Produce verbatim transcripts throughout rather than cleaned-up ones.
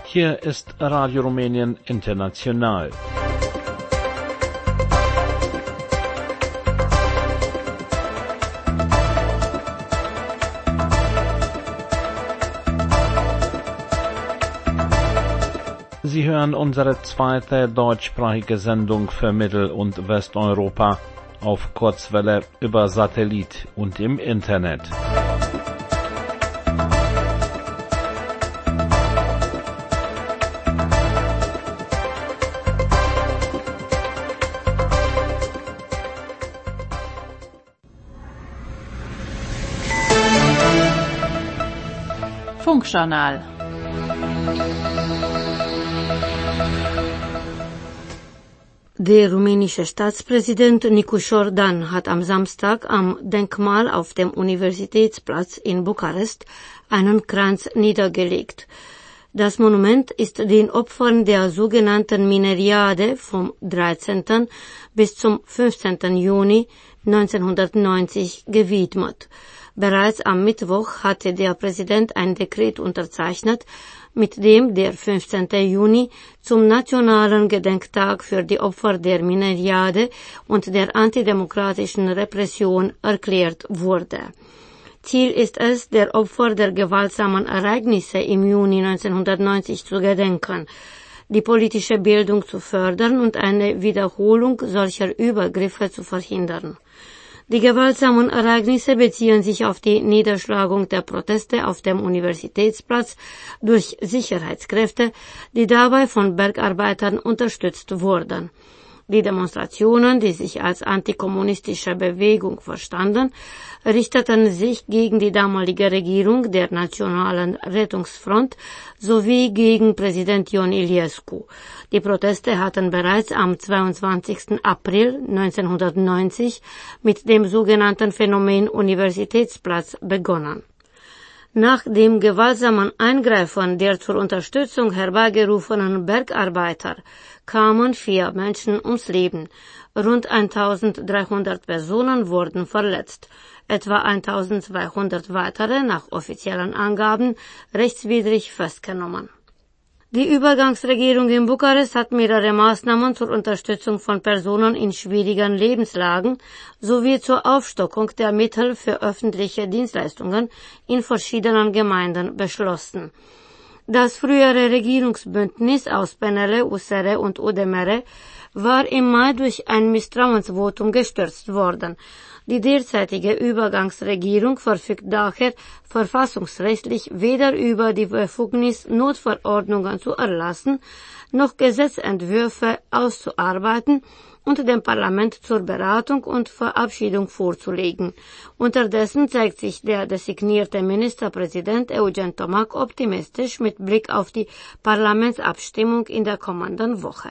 Hier ist Radio Rumänien International. Sie hören unsere zweite deutschsprachige Sendung für Mittel- und Westeuropa auf Kurzwelle über Satellit und im Internet. Funkjournal. Der rumänische Staatspräsident Nicușor Dan hat am Samstag am Denkmal auf dem Universitätsplatz in Bukarest einen Kranz niedergelegt. Das Monument ist den Opfern der sogenannten Mineriade vom dreizehnten bis zum fünfzehnten Juni neunzehnhundertneunzig gewidmet. Bereits am Mittwoch hatte der Präsident ein Dekret unterzeichnet, mit dem der fünfzehnten Juni zum nationalen Gedenktag für die Opfer der Mineriade und der antidemokratischen Repression erklärt wurde. Ziel ist es, der Opfer der gewaltsamen Ereignisse im Juni neunzehnhundertneunzig zu gedenken, die politische Bildung zu fördern und eine Wiederholung solcher Übergriffe zu verhindern. Die gewaltsamen Ereignisse beziehen sich auf die Niederschlagung der Proteste auf dem Universitätsplatz durch Sicherheitskräfte, die dabei von Bergarbeitern unterstützt wurden. Die Demonstrationen, die sich als antikommunistische Bewegung verstanden, richteten sich gegen die damalige Regierung der Nationalen Rettungsfront sowie gegen Präsident Ion Iliescu. Die Proteste hatten bereits am zweiundzwanzigsten April neunzehnhundertneunzig mit dem sogenannten Phänomen Universitätsplatz begonnen. Nach dem gewaltsamen Eingreifen der zur Unterstützung herbeigerufenen Bergarbeiter kamen vier Menschen ums Leben. Rund eintausenddreihundert Personen wurden verletzt. Etwa eintausendzweihundert weitere, nach offiziellen Angaben, rechtswidrig festgenommen. Die Übergangsregierung in Bukarest hat mehrere Maßnahmen zur Unterstützung von Personen in schwierigen Lebenslagen sowie zur Aufstockung der Mittel für öffentliche Dienstleistungen in verschiedenen Gemeinden beschlossen. Das frühere Regierungsbündnis aus P N L, U S R und U D M R war im Mai durch ein Misstrauensvotum gestürzt worden. Die derzeitige Übergangsregierung verfügt daher verfassungsrechtlich weder über die Befugnis, Notverordnungen zu erlassen, noch Gesetzentwürfe auszuarbeiten und dem Parlament zur Beratung und Verabschiedung vorzulegen. Unterdessen zeigt sich der designierte Ministerpräsident Eugen Tomac optimistisch mit Blick auf die Parlamentsabstimmung in der kommenden Woche.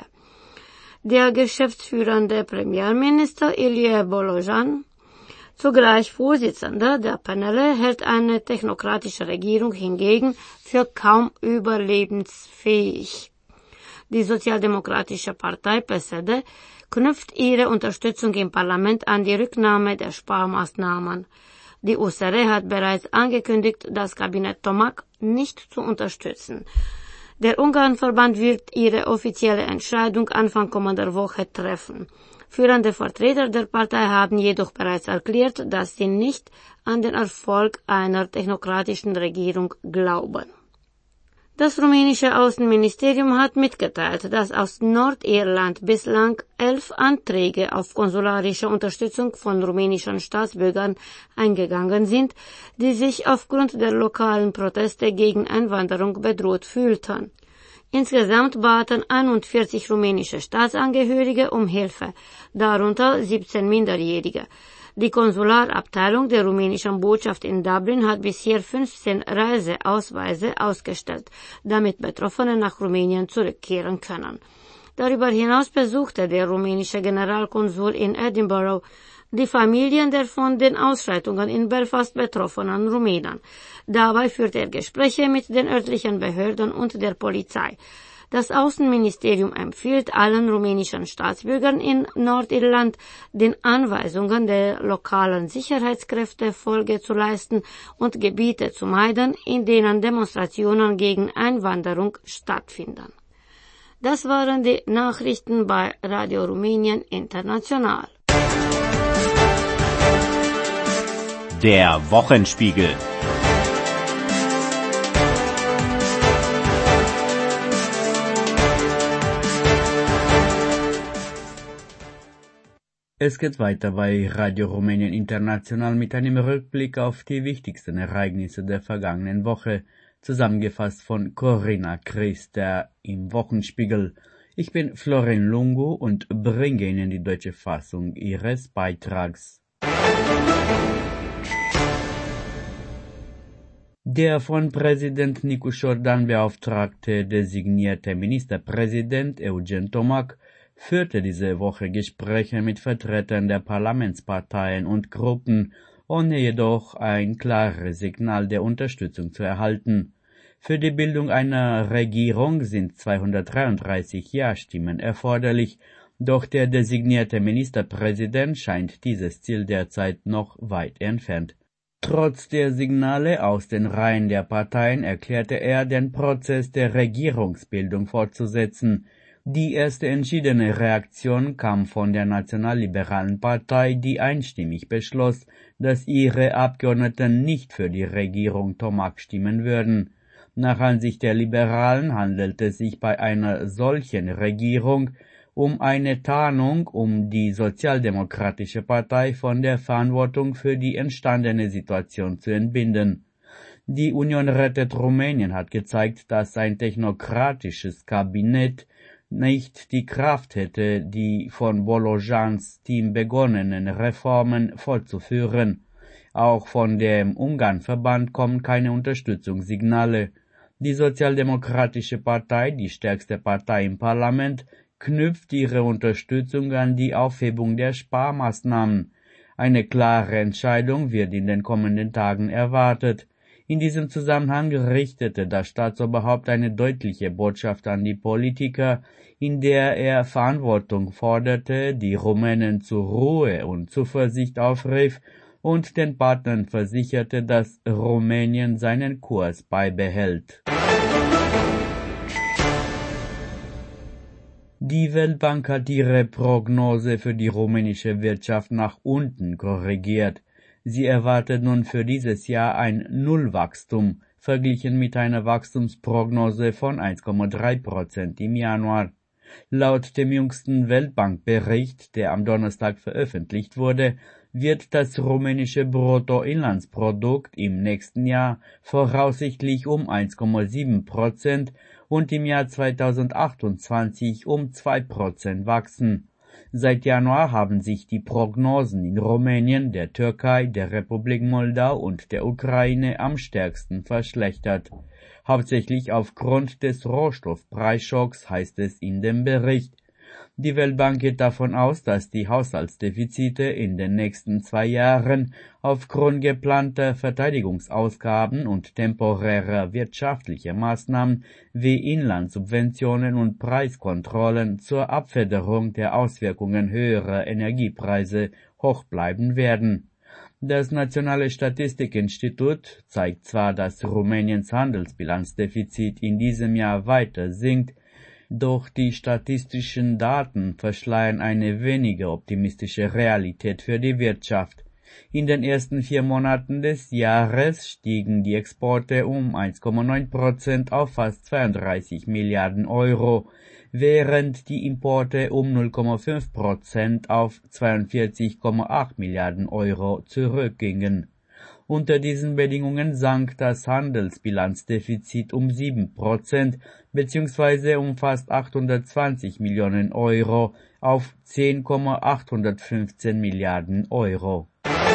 Der geschäftsführende Premierminister Ilie Bolojan, zugleich Vorsitzender der P N L, hält eine technokratische Regierung hingegen für kaum überlebensfähig. Die Sozialdemokratische Partei P S D knüpft ihre Unterstützung im Parlament an die Rücknahme der Sparmaßnahmen. Die U S R hat bereits angekündigt, das Kabinett Tomac nicht zu unterstützen. Der Ungarnverband wird ihre offizielle Entscheidung Anfang kommender Woche treffen. Führende Vertreter der Partei haben jedoch bereits erklärt, dass sie nicht an den Erfolg einer technokratischen Regierung glauben. Das rumänische Außenministerium hat mitgeteilt, dass aus Nordirland bislang elf Anträge auf konsularische Unterstützung von rumänischen Staatsbürgern eingegangen sind, die sich aufgrund der lokalen Proteste gegen Einwanderung bedroht fühlten. Insgesamt baten einundvierzig rumänische Staatsangehörige um Hilfe, darunter siebzehn Minderjährige. Die Konsularabteilung der rumänischen Botschaft in Dublin hat bisher fünfzehn Reiseausweise ausgestellt, damit Betroffene nach Rumänien zurückkehren können. Darüber hinaus besuchte der rumänische Generalkonsul in Edinburgh die Familien der von den Ausschreitungen in Belfast betroffenen Rumänen. Dabei führte er Gespräche mit den örtlichen Behörden und der Polizei. Das Außenministerium empfiehlt allen rumänischen Staatsbürgern in Nordirland, den Anweisungen der lokalen Sicherheitskräfte Folge zu leisten und Gebiete zu meiden, in denen Demonstrationen gegen Einwanderung stattfinden. Das waren die Nachrichten bei Radio Rumänien International. Der Wochenspiegel. Es geht weiter bei Radio Rumänien International mit einem Rückblick auf die wichtigsten Ereignisse der vergangenen Woche, zusammengefasst von Corinna Christer im Wochenspiegel. Ich bin Florin Lungu und bringe Ihnen die deutsche Fassung ihres Beitrags. Der von Präsident Nicușor Dan beauftragte designierte Ministerpräsident Eugen Tomac führte diese Woche Gespräche mit Vertretern der Parlamentsparteien und Gruppen, ohne jedoch ein klares Signal der Unterstützung zu erhalten. Für die Bildung einer Regierung sind zweihundertdreiunddreißig Ja-Stimmen erforderlich, doch der designierte Ministerpräsident scheint dieses Ziel derzeit noch weit entfernt. Trotz der Signale aus den Reihen der Parteien erklärte er, den Prozess der Regierungsbildung fortzusetzen. Die erste entschiedene Reaktion kam von der Nationalliberalen Partei, die einstimmig beschloss, dass ihre Abgeordneten nicht für die Regierung Tomac stimmen würden. Nach Ansicht der Liberalen handelt es sich bei einer solchen Regierung um eine Tarnung, um die Sozialdemokratische Partei von der Verantwortung für die entstandene Situation zu entbinden. Die Union rettet Rumänien hat gezeigt, dass ein technokratisches Kabinett nicht die Kraft hätte, die von Bolojans Team begonnenen Reformen fortzuführen. Auch von dem Ungarnverband kommen keine Unterstützungssignale. Die Sozialdemokratische Partei, die stärkste Partei im Parlament, knüpft ihre Unterstützung an die Aufhebung der Sparmaßnahmen. Eine klare Entscheidung wird in den kommenden Tagen erwartet. In diesem Zusammenhang richtete das Staatsoberhaupt eine deutliche Botschaft an die Politiker, in der er Verantwortung forderte, die Rumänen zur Ruhe und Zuversicht aufrief und den Partnern versicherte, dass Rumänien seinen Kurs beibehält. Die Weltbank hat ihre Prognose für die rumänische Wirtschaft nach unten korrigiert. Sie erwartet nun für dieses Jahr ein Nullwachstum, verglichen mit einer Wachstumsprognose von eins Komma drei Prozent im Januar. Laut dem jüngsten Weltbankbericht, der am Donnerstag veröffentlicht wurde, wird das rumänische Bruttoinlandsprodukt im nächsten Jahr voraussichtlich um eins Komma sieben Prozent und im Jahr zweitausendachtundzwanzig um zwei Prozent wachsen. Seit Januar haben sich die Prognosen in Rumänien, der Türkei, der Republik Moldau und der Ukraine am stärksten verschlechtert. Hauptsächlich aufgrund des Rohstoffpreisschocks, heißt es in dem Bericht. Die Weltbank geht davon aus, dass die Haushaltsdefizite in den nächsten zwei Jahren aufgrund geplanter Verteidigungsausgaben und temporärer wirtschaftlicher Maßnahmen wie Inlandssubventionen und Preiskontrollen zur Abfederung der Auswirkungen höherer Energiepreise hoch bleiben werden. Das Nationale Statistikinstitut zeigt zwar, dass Rumäniens Handelsbilanzdefizit in diesem Jahr weiter sinkt, doch die statistischen Daten verschleiern eine weniger optimistische Realität für die Wirtschaft. In den ersten vier Monaten des Jahres stiegen die Exporte um eins Komma neun Prozent auf fast zweiunddreißig Milliarden Euro, während die Importe um null Komma fünf Prozent auf zweiundvierzig Komma acht Milliarden Euro zurückgingen. Unter diesen Bedingungen sank das Handelsbilanzdefizit um sieben Prozent bzw. um fast achthundertzwanzig Millionen Euro auf zehn Komma achthundertfünfzehn Milliarden Euro.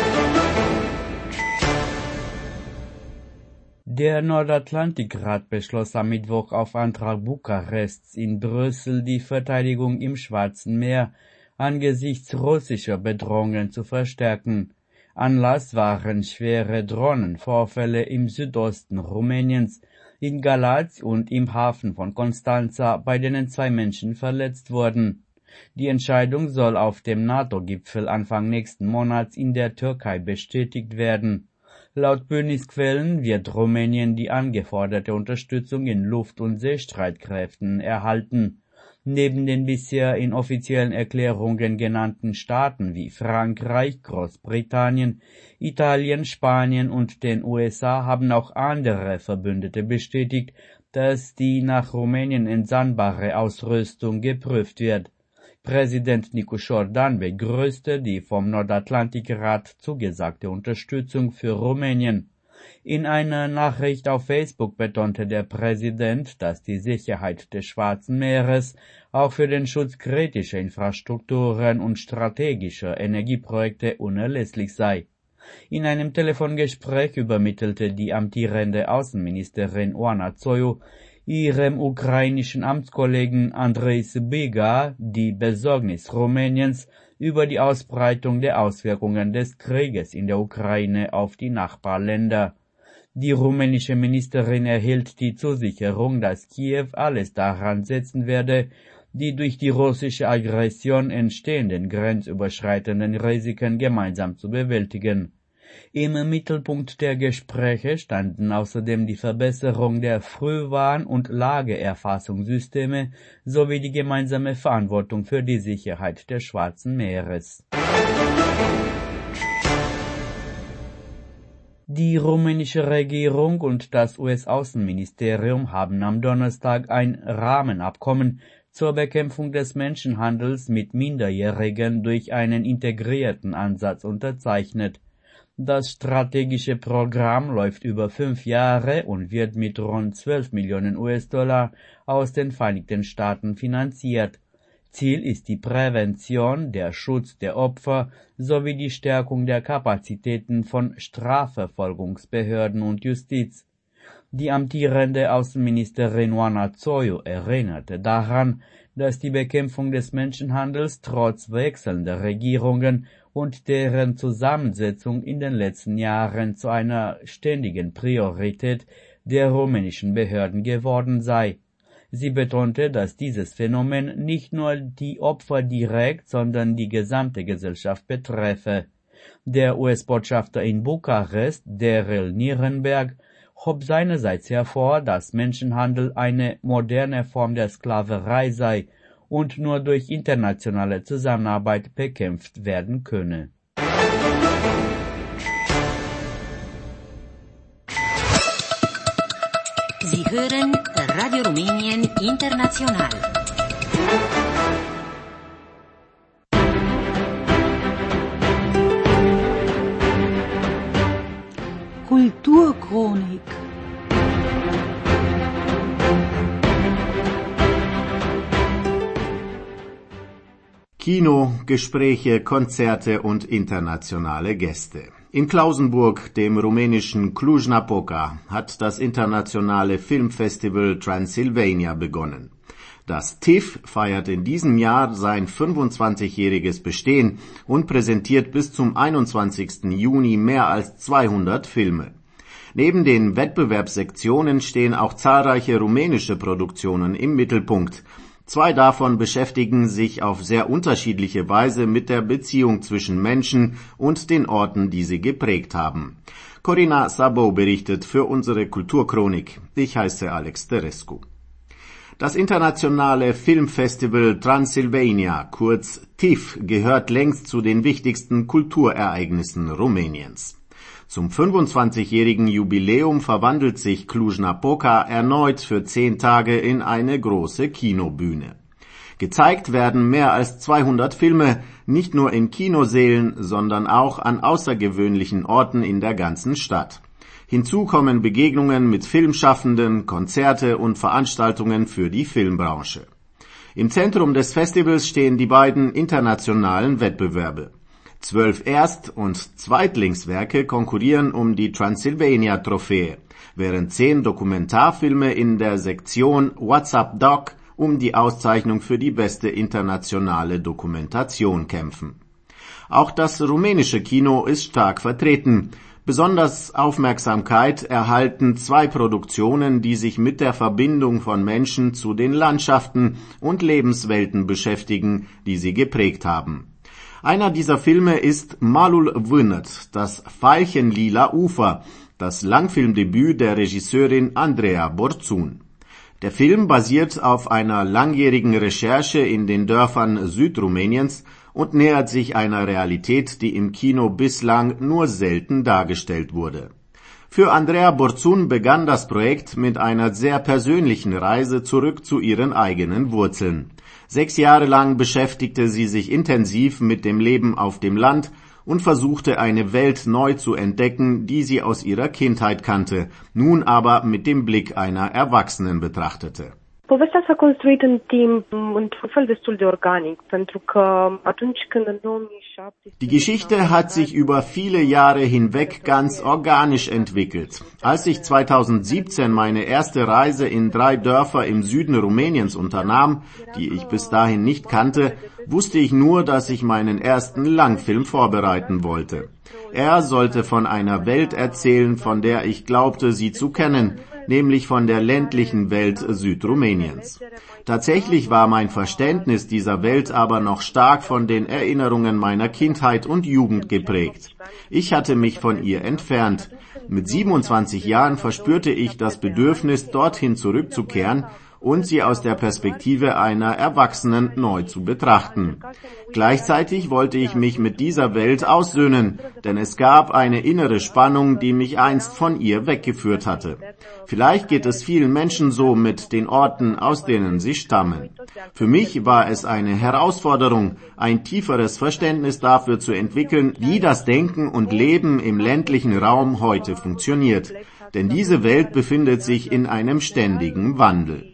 Der Nordatlantikrat beschloss am Mittwoch auf Antrag Bukarests in Brüssel, die Verteidigung im Schwarzen Meer angesichts russischer Bedrohungen zu verstärken. Anlass waren schwere Drohnenvorfälle im Südosten Rumäniens. in Galați und im Hafen von Constanța, bei denen zwei Menschen verletzt wurden. Die Entscheidung soll auf dem NATO-Gipfel Anfang nächsten Monats in der Türkei bestätigt werden. Laut Bündnisquellen wird Rumänien die angeforderte Unterstützung in Luft- und Seestreitkräften erhalten. Neben den bisher in offiziellen Erklärungen genannten Staaten wie Frankreich, Großbritannien, Italien, Spanien und den U S A haben auch andere Verbündete bestätigt, dass die nach Rumänien entsandbare Ausrüstung geprüft wird. Präsident Nicușor Dan begrüßte die vom Nordatlantikrat zugesagte Unterstützung für Rumänien. In einer Nachricht auf Facebook betonte der Präsident, dass die Sicherheit des Schwarzen Meeres auch für den Schutz kritischer Infrastrukturen und strategischer Energieprojekte unerlässlich sei. In einem Telefongespräch übermittelte die amtierende Außenministerin Oana Zoiu ihrem ukrainischen Amtskollegen Andrei Sybiga die Besorgnis Rumäniens über die Ausbreitung der Auswirkungen des Krieges in der Ukraine auf die Nachbarländer. Die rumänische Ministerin erhielt die Zusicherung, dass Kiew alles daran setzen werde, die durch die russische Aggression entstehenden grenzüberschreitenden Risiken gemeinsam zu bewältigen. Im Mittelpunkt der Gespräche standen außerdem die Verbesserung der Frühwarn- und Lageerfassungssysteme sowie die gemeinsame Verantwortung für die Sicherheit des Schwarzen Meeres. Die rumänische Regierung und das U S-Außenministerium haben am Donnerstag ein Rahmenabkommen zur Bekämpfung des Menschenhandels mit Minderjährigen durch einen integrierten Ansatz unterzeichnet. Das strategische Programm läuft über fünf Jahre und wird mit rund zwölf Millionen U S-Dollar aus den Vereinigten Staaten finanziert. Ziel ist die Prävention, der Schutz der Opfer sowie die Stärkung der Kapazitäten von Strafverfolgungsbehörden und Justiz. Die amtierende Außenministerin Oana Zoiu erinnerte daran, dass die Bekämpfung des Menschenhandels trotz wechselnder Regierungen und deren Zusammensetzung in den letzten Jahren zu einer ständigen Priorität der rumänischen Behörden geworden sei. Sie betonte, dass dieses Phänomen nicht nur die Opfer direkt, sondern die gesamte Gesellschaft betreffe. Der U S-Botschafter in Bukarest, Daryl Nierenberg, hob seinerseits hervor, dass Menschenhandel eine moderne Form der Sklaverei sei und nur durch internationale Zusammenarbeit bekämpft werden könne. Sie hören Radio Rumänien International. Kulturchronik. Kino, Gespräche, Konzerte und internationale Gäste. In Klausenburg, dem rumänischen Cluj-Napoca, hat das internationale Filmfestival Transylvania begonnen. Das T I F F feiert in diesem Jahr sein fünfundzwanzigjähriges Bestehen und präsentiert bis zum einundzwanzigsten Juni mehr als zweihundert Filme. Neben den Wettbewerbssektionen stehen auch zahlreiche rumänische Produktionen im Mittelpunkt. Zwei davon beschäftigen sich auf sehr unterschiedliche Weise mit der Beziehung zwischen Menschen und den Orten, die sie geprägt haben. Corina Sabo berichtet für unsere Kulturchronik. Ich heiße Alex Terescu. Das internationale Filmfestival Transylvania, kurz T I F F, gehört längst zu den wichtigsten Kulturereignissen Rumäniens. Zum fünfundzwanzigjährigen Jubiläum verwandelt sich Cluj-Napoca erneut für zehn Tage in eine große Kinobühne. Gezeigt werden mehr als zweihundert Filme, nicht nur in Kinosälen, sondern auch an außergewöhnlichen Orten in der ganzen Stadt. Hinzu kommen Begegnungen mit Filmschaffenden, Konzerte und Veranstaltungen für die Filmbranche. Im Zentrum des Festivals stehen die beiden internationalen Wettbewerbe. Zwölf Erst- und Zweitlingswerke konkurrieren um die Transylvania-Trophäe, während zehn Dokumentarfilme in der Sektion What's Up Doc um die Auszeichnung für die beste internationale Dokumentation kämpfen. Auch das rumänische Kino ist stark vertreten. Besonders Aufmerksamkeit erhalten zwei Produktionen, die sich mit der Verbindung von Menschen zu den Landschaften und Lebenswelten beschäftigen, die sie geprägt haben. Einer dieser Filme ist Malul Vânăt, das Veilchenlila Ufer, das Langfilmdebüt der Regisseurin Andreea Borțun. Der Film basiert auf einer langjährigen Recherche in den Dörfern Südrumäniens und nähert sich einer Realität, die im Kino bislang nur selten dargestellt wurde. Für Andreea Borțun begann das Projekt mit einer sehr persönlichen Reise zurück zu ihren eigenen Wurzeln. Sechs Jahre lang beschäftigte sie sich intensiv mit dem Leben auf dem Land und versuchte eine Welt neu zu entdecken, die sie aus ihrer Kindheit kannte, nun aber mit dem Blick einer Erwachsenen betrachtete. Povestea s-a construit în timp într-un fel destul de organic, pentru că atunci când în două mii șapte... Die Geschichte hat sich über viele Jahre hinweg ganz organisch entwickelt. Als ich zweitausendsiebzehn meine erste Reise in drei Dörfer im Süden Rumäniens unternahm, die ich bis dahin nicht kannte, wusste ich nur, dass ich meinen ersten Langfilm vorbereiten wollte. Er sollte von einer Welt erzählen, von der ich glaubte, sie zu kennen, nämlich von der ländlichen Welt Südrumäniens. Tatsächlich war mein Verständnis dieser Welt aber noch stark von den Erinnerungen meiner Kindheit und Jugend geprägt. Ich hatte mich von ihr entfernt. Mit siebenundzwanzig Jahren verspürte ich das Bedürfnis, dorthin zurückzukehren und sie aus der Perspektive einer Erwachsenen neu zu betrachten. Gleichzeitig wollte ich mich mit dieser Welt aussöhnen, denn es gab eine innere Spannung, die mich einst von ihr weggeführt hatte. Vielleicht geht es vielen Menschen so mit den Orten, aus denen sie stammen. Für mich war es eine Herausforderung, ein tieferes Verständnis dafür zu entwickeln, wie das Denken und Leben im ländlichen Raum heute funktioniert. Denn diese Welt befindet sich in einem ständigen Wandel.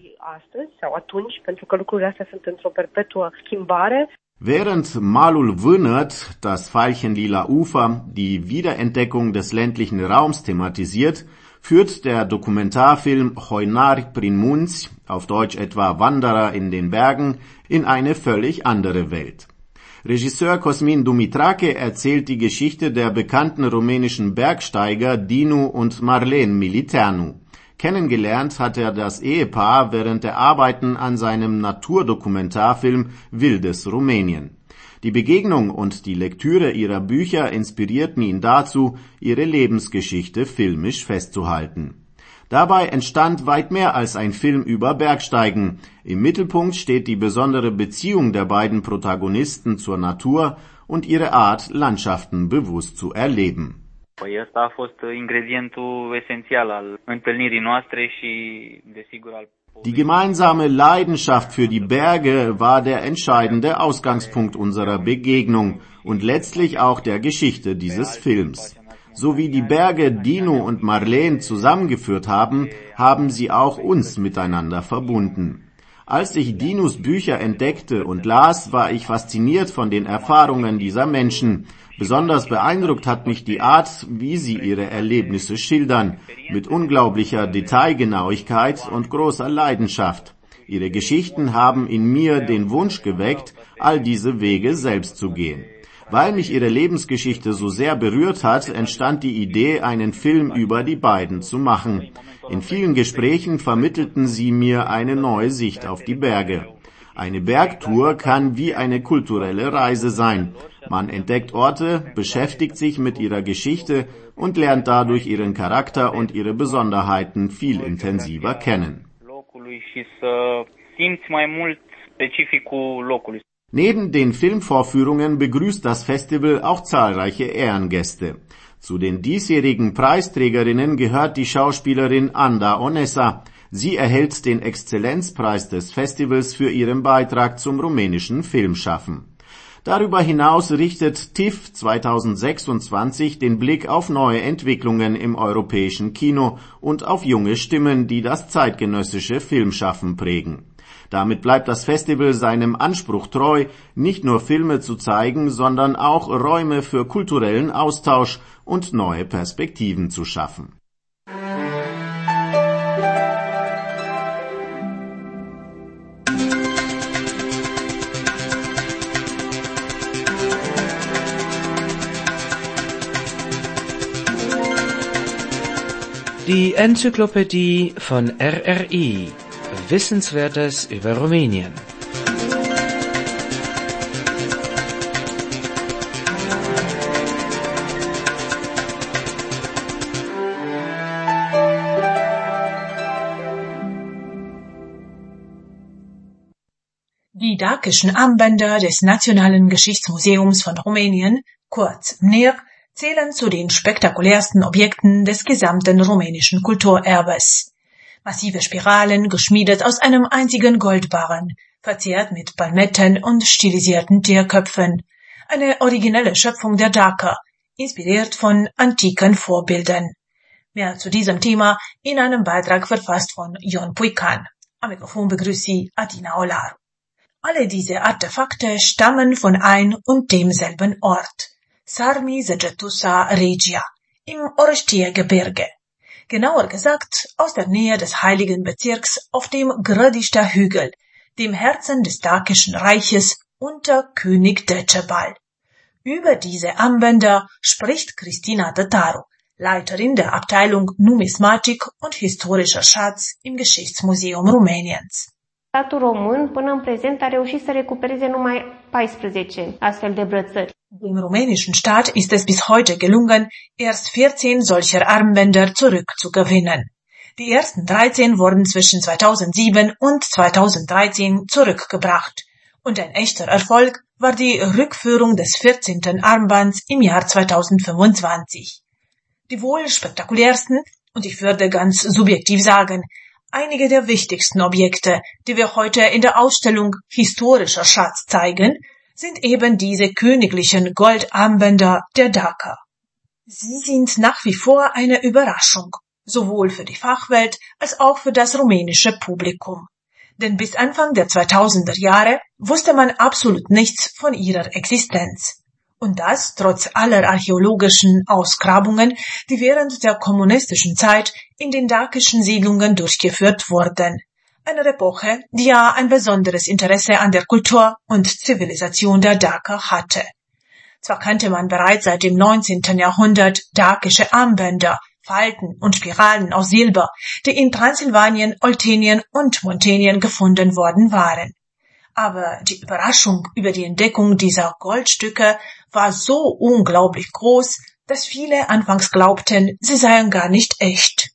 Während Malul Vânăt, das Veilchenlila Ufer, die Wiederentdeckung des ländlichen Raums thematisiert, führt der Dokumentarfilm Hoinari prin munți, auf Deutsch etwa Wanderer in den Bergen, in eine völlig andere Welt. Regisseur Cosmin Dumitrache erzählt die Geschichte der bekannten rumänischen Bergsteiger Dinu und Marlen Militeanu. Kennengelernt hat er das Ehepaar während der Arbeiten an seinem Naturdokumentarfilm Wildes Rumänien. Die Begegnung und die Lektüre ihrer Bücher inspirierten ihn dazu, ihre Lebensgeschichte filmisch festzuhalten. Dabei entstand weit mehr als ein Film über Bergsteigen. Im Mittelpunkt steht die besondere Beziehung der beiden Protagonisten zur Natur und ihre Art, Landschaften bewusst zu erleben. Păi ăsta a fost ingredientul esențial al întâlnirii noastre și, desigur, al... Die gemeinsame Leidenschaft für die Berge war der entscheidende Ausgangspunkt unserer Begegnung und letztlich auch der Geschichte dieses Films. So wie die Berge Dinu und Marlen zusammengeführt haben, haben sie auch uns miteinander verbunden. Als ich Dinus Bücher entdeckte und las, war ich fasziniert von den Erfahrungen dieser Menschen. Besonders beeindruckt hat mich die Art, wie sie ihre Erlebnisse schildern, mit unglaublicher Detailgenauigkeit und großer Leidenschaft. Ihre Geschichten haben in mir den Wunsch geweckt, all diese Wege selbst zu gehen. Weil mich ihre Lebensgeschichte so sehr berührt hat, entstand die Idee, einen Film über die beiden zu machen. In vielen Gesprächen vermittelten sie mir eine neue Sicht auf die Berge. Eine Bergtour kann wie eine kulturelle Reise sein. Man entdeckt Orte, beschäftigt sich mit ihrer Geschichte und lernt dadurch ihren Charakter und ihre Besonderheiten viel intensiver kennen. Neben den Filmvorführungen begrüßt das Festival auch zahlreiche Ehrengäste. Zu den diesjährigen Preisträgerinnen gehört die Schauspielerin Anda Onesa. Sie erhält den Exzellenzpreis des Festivals für ihren Beitrag zum rumänischen Filmschaffen. Darüber hinaus richtet T I F zweitausendsechsundzwanzig den Blick auf neue Entwicklungen im europäischen Kino und auf junge Stimmen, die das zeitgenössische Filmschaffen prägen. Damit bleibt das Festival seinem Anspruch treu, nicht nur Filme zu zeigen, sondern auch Räume für kulturellen Austausch und neue Perspektiven zu schaffen. Die Enzyklopädie von R R I. Wissenswertes über Rumänien. Die dakischen Armbänder des Nationalen Geschichtsmuseums von Rumänien, kurz N E R, zählen zu den spektakulärsten Objekten des gesamten rumänischen Kulturerbes. Massive Spiralen, geschmiedet aus einem einzigen Goldbarren, verziert mit Palmetten und stilisierten Tierköpfen. Eine originelle Schöpfung der Daker, inspiriert von antiken Vorbildern. Mehr zu diesem Thema in einem Beitrag verfasst von Ion Puican. Am Mikrofon begrüßt Sie Adina Olar. Alle diese Artefakte stammen von ein und demselben Ort, Sarmi Segetusa Regia, im Orăștie-Gebirge. Genauer gesagt aus der Nähe des heiligen Bezirks auf dem Grădiștea Hügel, dem Herzen des Dakischen Reiches unter König Decebal. Über diese Armbänder spricht Cristina Tătaru, Leiterin der Abteilung Numismatik und historischer Schatz im Geschichtsmuseum Rumäniens. Statul român, până în prezent, a reușit să recupereze numai paisprezece astfel de brățări. Dem rumänischen Staat ist es bis heute gelungen, erst vierzehn solcher Armbänder zurückzugewinnen. Die ersten dreizehn wurden zwischen zweitausendsieben und zweitausenddreizehn zurückgebracht. Und ein echter Erfolg war die Rückführung des vierzehnten Armbands im Jahr zweitausendfünfundzwanzig. Die wohl spektakulärsten, und ich würde ganz subjektiv sagen, einige der wichtigsten Objekte, die wir heute in der Ausstellung Historischer Schatz zeigen, sind eben diese königlichen Goldarmbänder der Daker. Sie sind nach wie vor eine Überraschung, sowohl für die Fachwelt als auch für das rumänische Publikum. Denn bis Anfang der zweitausender Jahre wusste man absolut nichts von ihrer Existenz. Und das trotz aller archäologischen Ausgrabungen, die während der kommunistischen Zeit in den dakischen Siedlungen durchgeführt wurden. Eine Epoche, die ja ein besonderes Interesse an der Kultur und Zivilisation der Daker hatte. Zwar kannte man bereits seit dem neunzehnten Jahrhundert dakische Armbänder, Falten und Spiralen aus Silber, die in Transsilvanien, Oltenien und Muntenien gefunden worden waren. Aber die Überraschung über die Entdeckung dieser Goldstücke war so unglaublich groß, dass viele anfangs glaubten, sie seien gar nicht echt.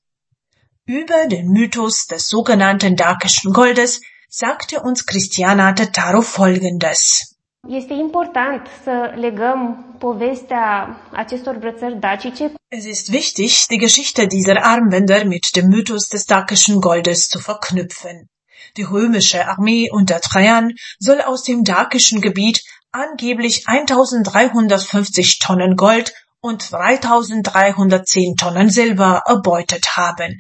Über den Mythos des sogenannten dakischen Goldes sagte uns Cristiana Tătaru Folgendes. Este important să legăm povestea acestor brățări dacice. Es ist wichtig, die Geschichte dieser Armbänder mit dem Mythos des dakischen Goldes zu verknüpfen. Die römische Armee unter Trajan soll aus dem dakischen Gebiet angeblich eintausenddreihundertfünfzig Tonnen Gold und dreitausenddreihundertzehn Tonnen Silber erbeutet haben.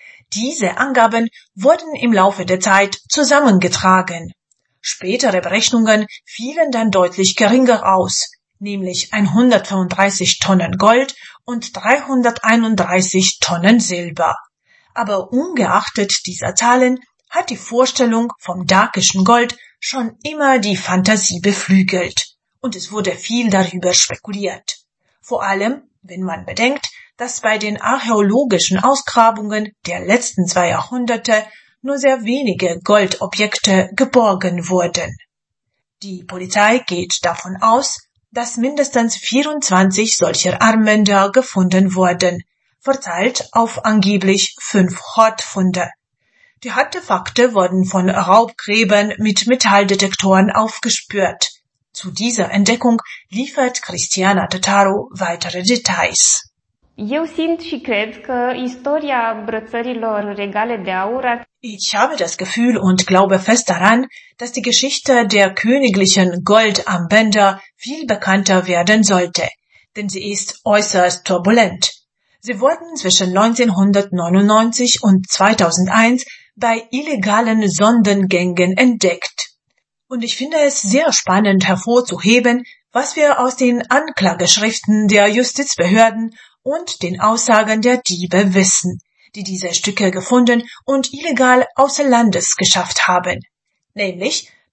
Diese Angaben wurden im Laufe der Zeit zusammengetragen. Spätere Berechnungen fielen dann deutlich geringer aus, nämlich hundertfünfunddreißig Tonnen Gold und dreihunderteinunddreißig Tonnen Silber. Aber ungeachtet dieser Zahlen hat die Vorstellung vom dakischen Gold schon immer die Fantasie beflügelt, und es wurde viel darüber spekuliert. Vor allem, wenn man bedenkt, dass bei den archäologischen Ausgrabungen der letzten zwei Jahrhunderte nur sehr wenige Goldobjekte geborgen wurden. Die Polizei geht davon aus, dass mindestens vierundzwanzig solcher Armbänder gefunden wurden, verteilt auf angeblich fünf Hortfunde. Die Artefakte wurden von Raubgräbern mit Metalldetektoren aufgespürt. Zu dieser Entdeckung liefert Cristiana Tătaru weitere Details. Eu simt și cred că istoria brățărilor regale de aur. Ich habe das Gefühl und glaube fest daran, dass die Geschichte der königlichen Goldarmbänder viel bekannter werden sollte, denn sie ist äußerst turbulent. Sie wurden zwischen neunzehnhundertneunundneunzig und zweitausendeins bei illegalen Sondengängen entdeckt. Und ich finde es sehr spannend hervorzuheben, was wir aus den Anklageschriften der Justizbehörden und den Aussagen der Diebe wissen, die diese Stücke gefunden und illegal außer Landes geschafft haben. Nämlich,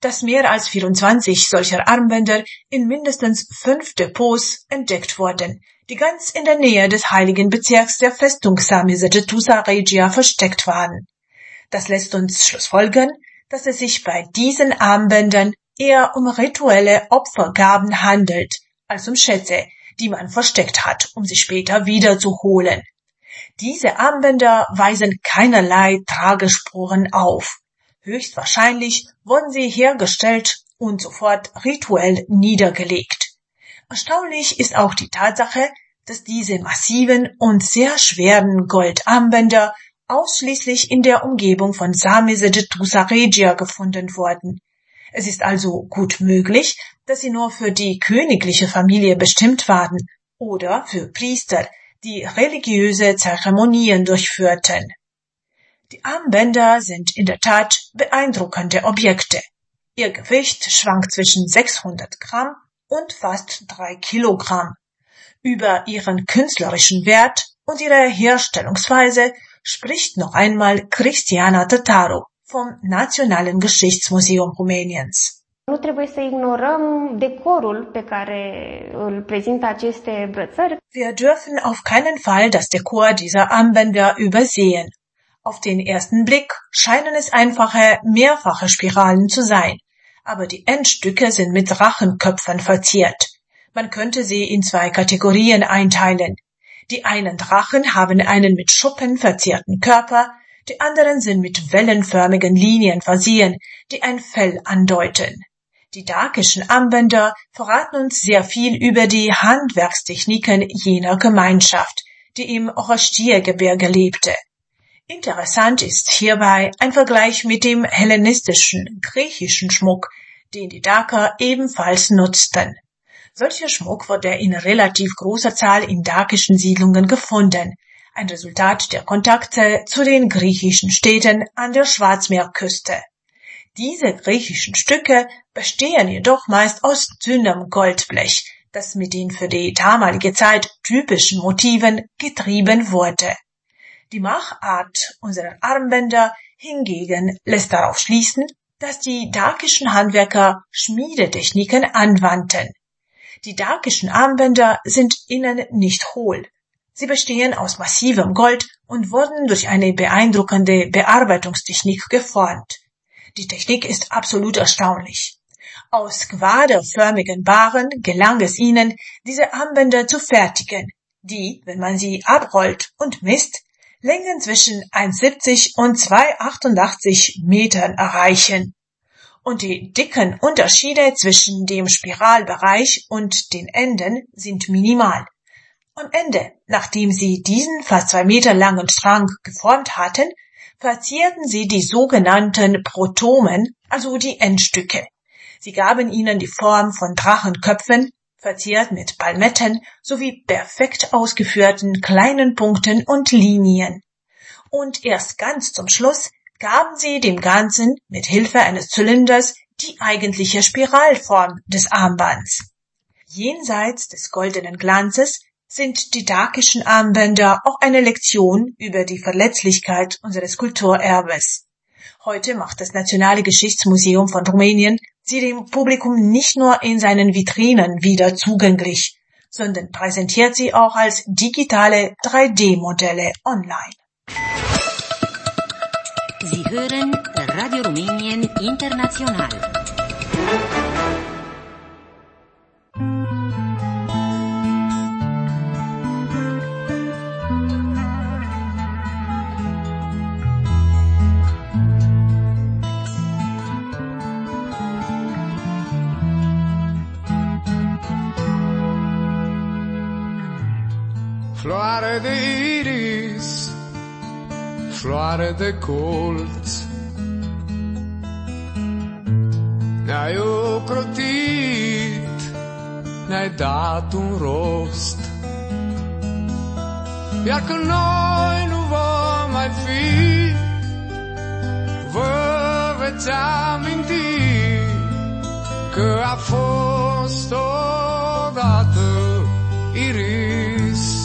dass mehr als vierundzwanzig solcher Armbänder in mindestens fünf Depots entdeckt wurden, die ganz in der Nähe des heiligen Bezirks der Festung Sami-Segetusa Regia versteckt waren. Das lässt uns schlussfolgern, dass es sich bei diesen Armbändern eher um rituelle Opfergaben handelt, als um Schätze, die man versteckt hat, um sie später wiederzuholen. Diese Armbänder weisen keinerlei Tragespuren auf. Höchstwahrscheinlich wurden sie hergestellt und sofort rituell niedergelegt. Erstaunlich ist auch die Tatsache, dass diese massiven und sehr schweren Goldarmbänder ausschließlich in der Umgebung von Sami-Segetusa Regia gefunden wurden. Es ist also gut möglich, dass sie nur für die königliche Familie bestimmt waren oder für Priester, die religiöse Zeremonien durchführten. Die Armbänder sind in der Tat beeindruckende Objekte. Ihr Gewicht schwankt zwischen sechshundert Gramm und fast drei Kilogramm. Über ihren künstlerischen Wert und ihre Herstellungsweise spricht noch einmal Cristiana Tătaru vom Nationalen Geschichtsmuseum Rumäniens. Nu trebuie să ignorăm decorul pe care îl prezintă aceste brățări. Wir dürfen auf keinen Fall das Dekor dieser Armbänder übersehen. Auf den ersten Blick scheinen es einfache, mehrfache Spiralen zu sein, aber die Endstücke sind mit Drachenköpfen verziert. Man könnte sie in zwei Kategorien einteilen. Die einen Drachen haben einen mit Schuppen verzierten Körper, die anderen sind mit wellenförmigen Linien versehen, die ein Fell andeuten. Die dakischen Armbänder verraten uns sehr viel über die Handwerkstechniken jener Gemeinschaft, die im Orostiergebirge lebte. Interessant ist hierbei ein Vergleich mit dem hellenistischen, griechischen Schmuck, den die Daker ebenfalls nutzten. Solcher Schmuck wurde in relativ großer Zahl in dakischen Siedlungen gefunden, ein Resultat der Kontakte zu den griechischen Städten an der Schwarzmeerküste. Diese griechischen Stücke bestehen jedoch meist aus dünnem Goldblech, das mit den für die damalige Zeit typischen Motiven getrieben wurde. Die Machart unserer Armbänder hingegen lässt darauf schließen, dass die dakischen Handwerker Schmiedetechniken anwandten. Die dakischen Armbänder sind innen nicht hohl. Sie bestehen aus massivem Gold und wurden durch eine beeindruckende Bearbeitungstechnik geformt. Die Technik ist absolut erstaunlich. Aus quaderförmigen Barren gelang es ihnen, diese Armbänder zu fertigen, die, wenn man sie abrollt und misst, Längen zwischen eins Komma siebzig und zwei Komma achtundachtzig Metern erreichen. Und die dicken Unterschiede zwischen dem Spiralbereich und den Enden sind minimal. Am Ende, nachdem sie diesen fast zwei Meter langen Strang geformt hatten, verzierten sie die sogenannten Protomen, also die Endstücke. Sie gaben ihnen die Form von Drachenköpfen, verziert mit Palmetten sowie perfekt ausgeführten kleinen Punkten und Linien. Und erst ganz zum Schluss gaben sie dem Ganzen mit Hilfe eines Zylinders die eigentliche Spiralform des Armbands. Jenseits des goldenen Glanzes sind die dakischen Armbänder auch eine Lektion über die Verletzlichkeit unseres Kulturerbes. Heute macht das Nationale Geschichtsmuseum von Rumänien sie dem Publikum nicht nur in seinen Vitrinen wieder zugänglich, sondern präsentiert sie auch als digitale drei D Modelle online. Sie hören Radio Rumänien International. Floare de iris, floare de colț, ne-ai ocrotit, ne-ai dat un rost. Iar când noi nu vom mai fi, vă veți aminti că a fost odată iris.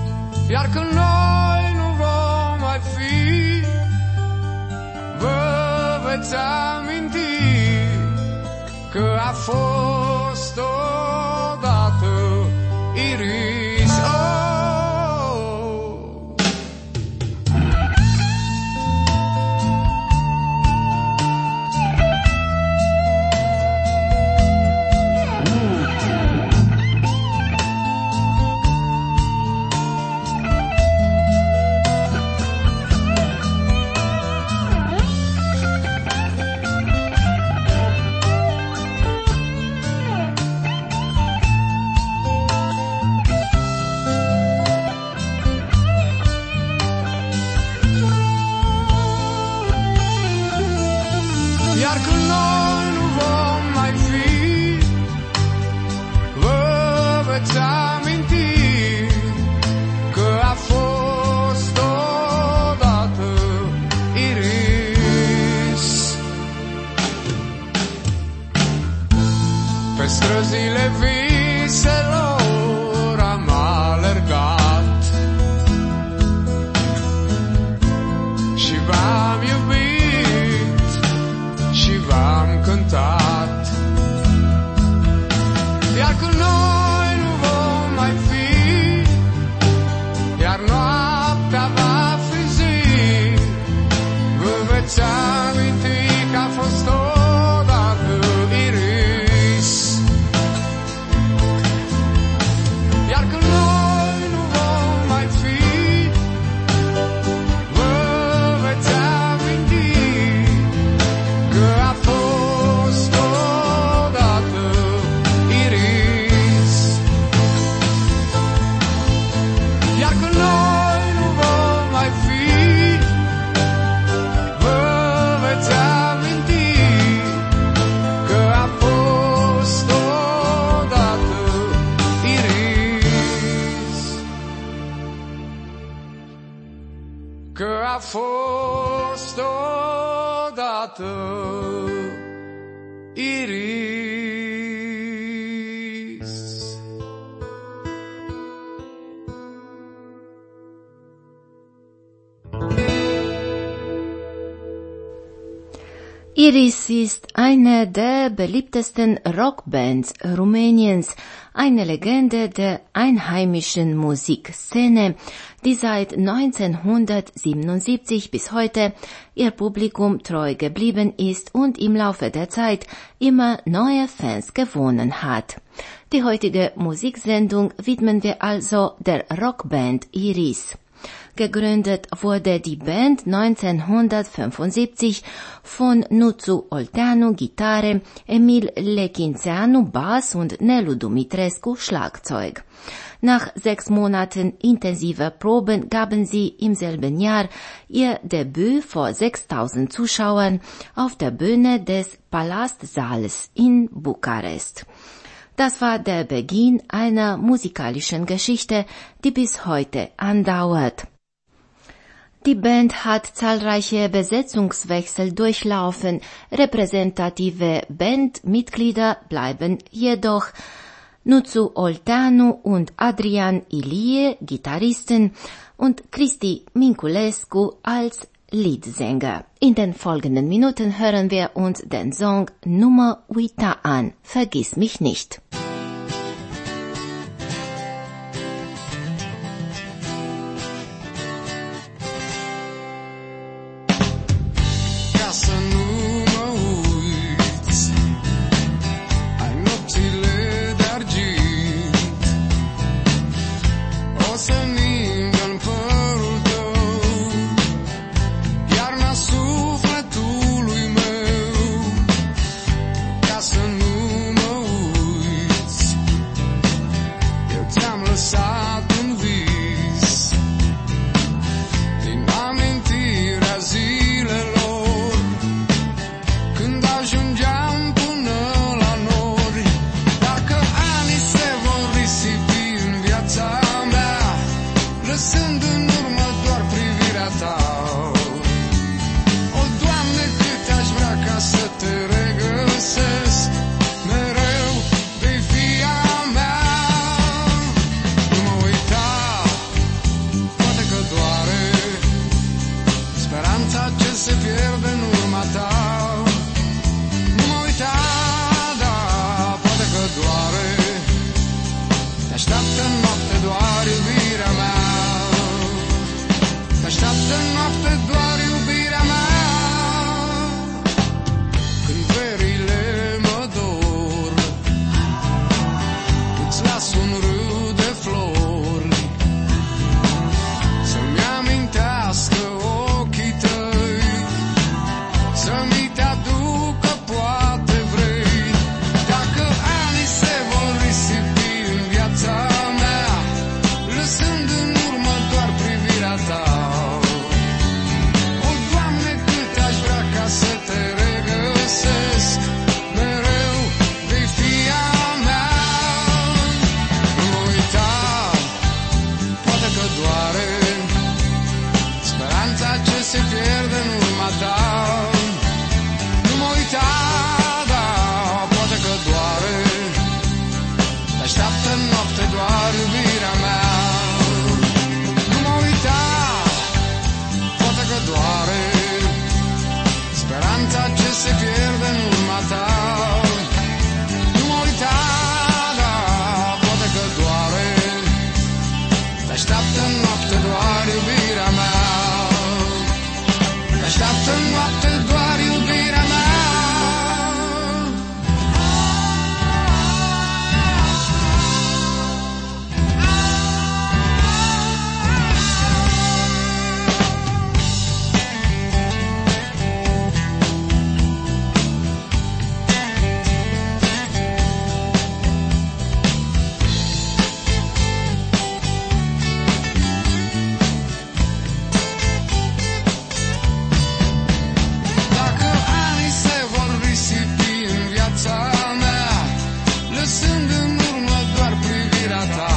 Iar când noi nu vom mai fi, vă veți aminti că a fost odată Iris. Oh! Iar când noi nu vom mai fi, vă veți aminti că a fost odată Iris. Pe străzile viselor am alergat și v-am iubit și v-am cântat. Iar când noi nu vom mai fi, iar noaptea va fi zi, vă veți aminti că a fost odată Iris. Iar când noi nu vom mai fi, vă veți aminti că a fost odată Iris. Iar când noi nu vom mai fi, vă veți aminti că a fost odată Iris. Că a fost odată Iris. Iris ist eine der beliebtesten Rockbands Rumäniens, eine Legende der einheimischen Musikszene, die seit neunzehnhundertsiebenundsiebzig bis heute ihr Publikum treu geblieben ist und im Laufe der Zeit immer neue Fans gewonnen hat. Die heutige Musiksendung widmen wir also der Rockband Iris. Gegründet wurde die Band neunzehnhundertfünfundsiebzig von Nuțu Olteanu Gitarre, Emil Lechințeanu Bass und Nelu Dumitrescu Schlagzeug. Nach sechs Monaten intensiver Proben gaben sie im selben Jahr ihr Debüt vor sechstausend Zuschauern auf der Bühne des Palastsaals in Bukarest. Das war der Beginn einer musikalischen Geschichte, die bis heute andauert. Die Band hat zahlreiche Besetzungswechsel durchlaufen. Repräsentative Bandmitglieder bleiben jedoch Nuțu Olteanu und Adrian Ilie, Gitarristen, und Cristi Minculescu als Leadsänger. In den folgenden Minuten hören wir uns den Song Nummer Uita an, Vergiss mich nicht. Să nu mă uit noapte doar iubirea mea. Când verile mă dor, îți las un râu de flori să-mi amintească ochii tăi, să-mi te aducă poate vrei. Dacă anii se vor risipi în viața mea, lăsând în urmă doar privirea ta, o, Doamne, cât aș vrea ca să te regăsesc, mereu vei fi a mea. Nu mă uita, poate că doare speranța ce se pierde în urma ta. Nu mă uita, da, poate că doare, te așteaptă în noapte doar iubirea mea. Nu mă uita, poate că doare speranța ce se pierde în urma ta. Nu mă uita, da, poate că doare, te așteaptă în noapte doar iubirea mea. Te așteaptă în noapte doar iubirea mea. Dacă anii se vor risipi în viața mea, lăsând în urmă doar privirea ta,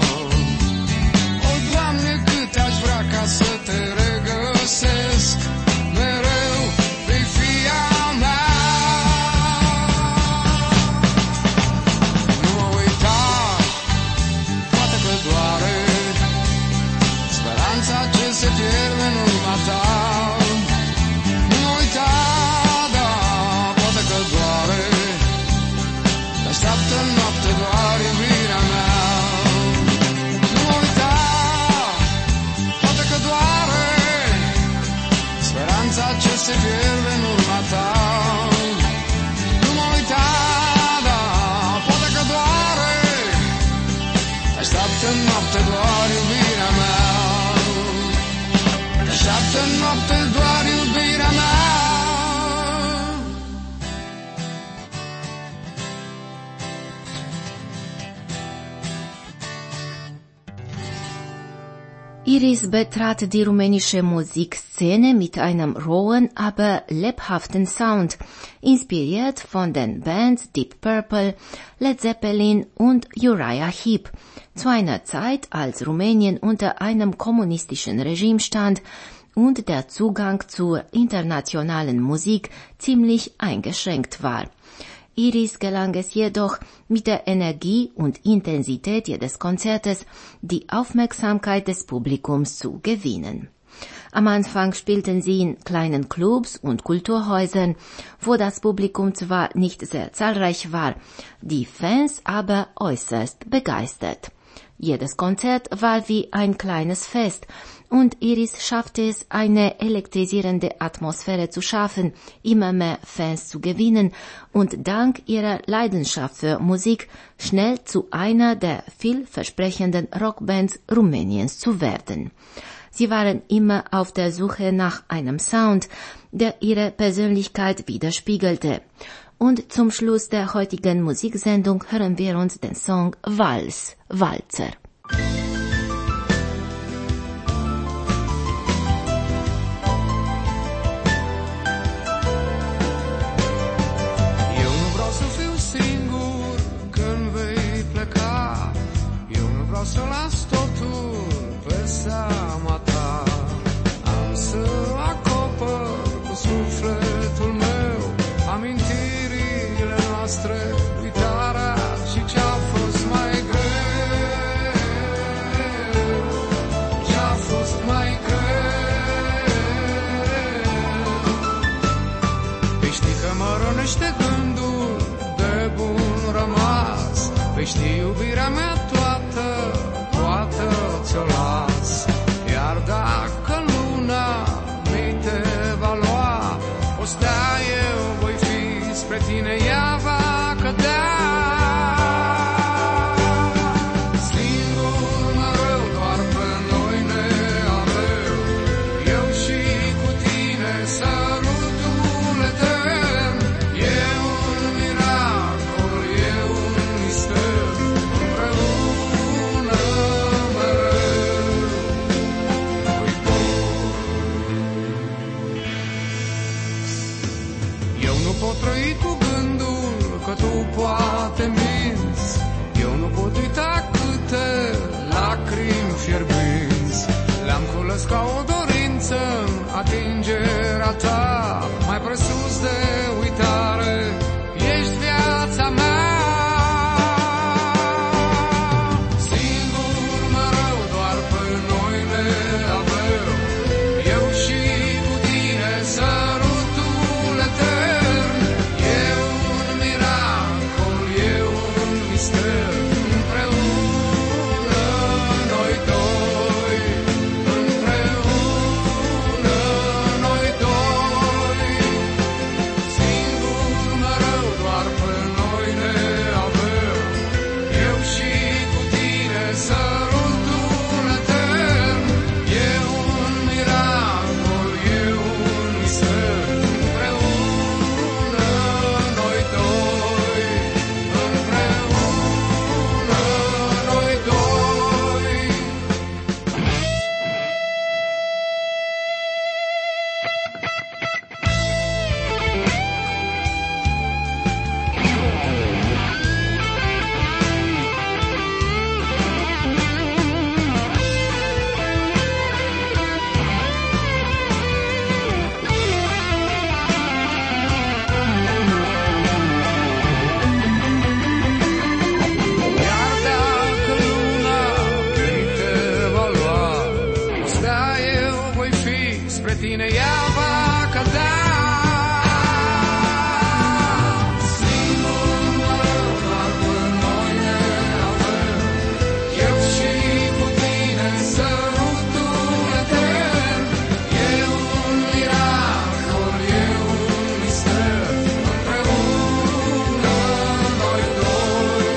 o, Doamne, cât aș vrea ca să te regăsesc, mereu vei fi a mea. Nu mă uita, poate că doare speranța ce se pierde în urma ta. Nu mă uita, da, poate că doare, te așteaptă în noapte doar iubirea mea. Nu mă uita, poate că doare speranța ce se pierde în urma ta. Nu mă uita, da, poate că doare, te așteaptă în noapte doar iubirea mea. Te așteaptă în noapte doar iubirea mea. Iris betrat die rumänische Musikszene mit einem rohen, aber lebhaften Sound, inspiriert von den Bands Deep Purple, Led Zeppelin und Uriah Heep, zu einer Zeit, als Rumänien unter einem kommunistischen Regime stand und der Zugang zur internationalen Musik ziemlich eingeschränkt war. Iris gelang es jedoch, mit der Energie und Intensität jedes Konzertes die Aufmerksamkeit des Publikums zu gewinnen. Am Anfang spielten sie in kleinen Clubs und Kulturhäusern, wo das Publikum zwar nicht sehr zahlreich war, die Fans aber äußerst begeistert. Jedes Konzert war wie ein kleines Fest, und Iris schaffte es, eine elektrisierende Atmosphäre zu schaffen, immer mehr Fans zu gewinnen und dank ihrer Leidenschaft für Musik schnell zu einer der vielversprechenden Rockbands Rumäniens zu werden. Sie waren immer auf der Suche nach einem Sound, der ihre Persönlichkeit widerspiegelte. Und zum Schluss der heutigen Musiksendung hören wir uns den Song Vals, Walzer. Eu nu vreau să fiu singur când vei pleca, eu nu vreau să las totul pe seama ta. Am să acopăr cu sufletul meu amintirile noastre, uitarea și ce-a fost mai greu, ce-a fost mai greu. Vei ști că mă rănește gândul de bun rămas, vei ști iubirea mea toată, toată ți-o las. Iar dacă luna iubirea ta, mai presus de uitare, ești viața mea. Singur mereu doar pe noi ne avem, eu și cu tine sărutul etern. E un miracol, e un mister, împreună noi doi, împreună noi doi. Singur mereu doar pe noi ne avem, eu și cu tine sărutul etern. E un miracol, e un mister, împreună noi doi, împreună noi doi. Iar dacă luna pe te va lua, o stea eu voi fi, spre tine ea va cădea. Singur mereu doar pe noi ne avem, eu și cu tine sărutul etern. E un miracol, e un mister, împreună noi doi,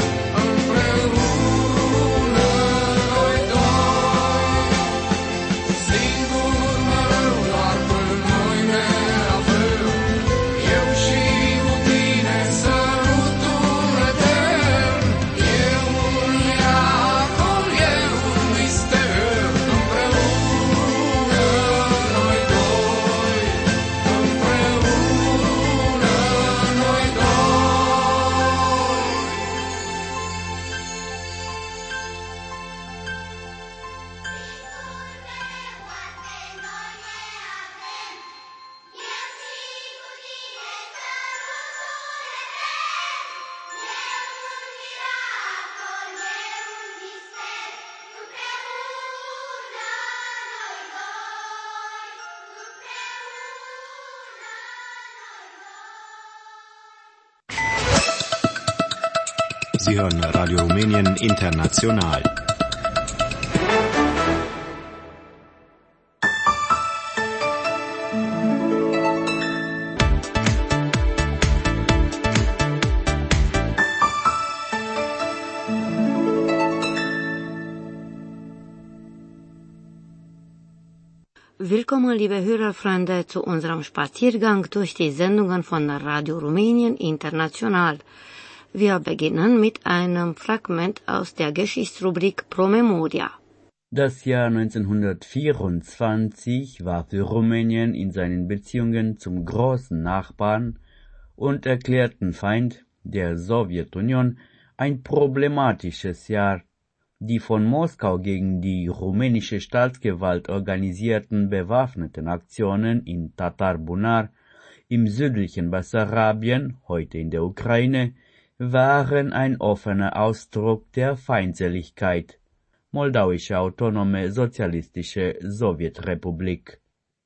împreună noi doi. Singur mereu doar pe noi ne avem, eu și cu tine sărutul etern. E un miracol, e un mister, împreună noi doi, împreună noi doi. Sie hören Radio Rumänien International. Willkommen, liebe Hörerfreunde, zu unserem Spaziergang durch die Sendungen von Radio Rumänien International. Wir beginnen mit einem Fragment aus der Geschichtsrubrik Pro Memoria. Das Jahr neunzehnhundertvierundzwanzig war für Rumänien in seinen Beziehungen zum großen Nachbarn und erklärten Feind, der Sowjetunion, ein problematisches Jahr. Die von Moskau gegen die rumänische Staatsgewalt organisierten bewaffneten Aktionen in Tatar Bunar im südlichen Bessarabien, heute in der Ukraine, waren ein offener Ausdruck der Feindseligkeit. Moldauische Autonome Sozialistische Sowjetrepublik.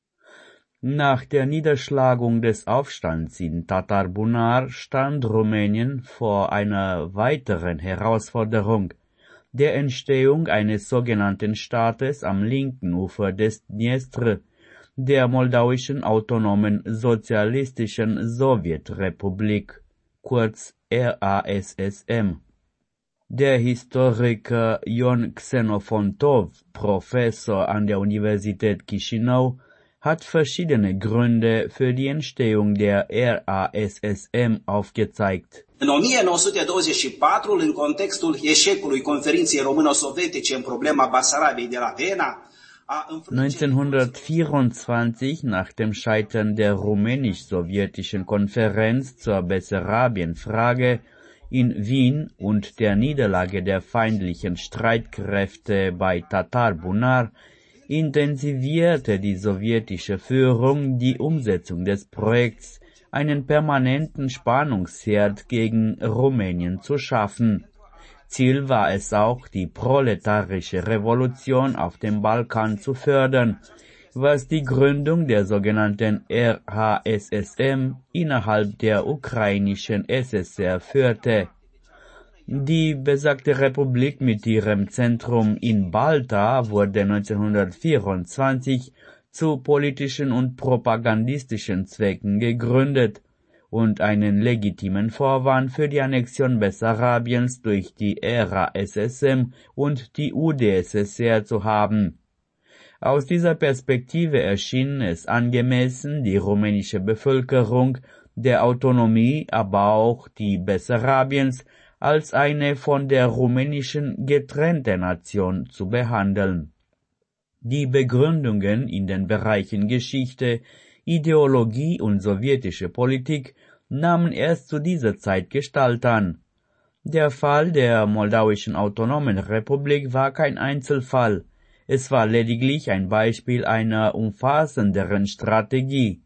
Nach der Niederschlagung des Aufstands in Tatar Bunar stand Rumänien vor einer weiteren Herausforderung, der Entstehung eines sogenannten Staates am linken Ufer des Dniester, der Moldauischen Autonomen Sozialistischen Sowjetrepublik, kurz R A S S M. Der Historiker Ion Xenofontov, Professor an der Universität Chișinău, hat verschiedene Gründe für die Entstehung der R A S S M aufgezeigt. În o mie nouă sute douăzeci și patru, în contextul eșecului conferinței româno-sovietice în problema Basarabiei de la Viena, neunzehnhundertvierundzwanzig, nach dem Scheitern der rumänisch-sowjetischen Konferenz zur Bessarabienfrage in Wien und der Niederlage der feindlichen Streitkräfte bei Tatar Bunar intensivierte die sowjetische Führung die Umsetzung des Projekts, einen permanenten Spannungsherd gegen Rumänien zu schaffen. Ziel war es auch, die proletarische Revolution auf dem Balkan zu fördern, was die Gründung der sogenannten R H S S M innerhalb der ukrainischen S S R führte. Die besagte Republik mit ihrem Zentrum in Balta wurde neunzehnhundertvierundzwanzig zu politischen und propagandistischen Zwecken gegründet und einen legitimen Vorwand für die Annexion Bessarabiens durch die R H S S M und die U d S S R zu haben. Aus dieser Perspektive erschien es angemessen, die rumänische Bevölkerung der Autonomie, aber auch die Bessarabiens als eine von der rumänischen getrennte Nation zu behandeln. Die Begründungen in den Bereichen Geschichte, Ideologie und sowjetische Politik nahmen erst zu dieser Zeit Gestalt an. Der Fall der Moldauischen Autonomen Republik war kein Einzelfall, es war lediglich ein Beispiel einer umfassenderen Strategie.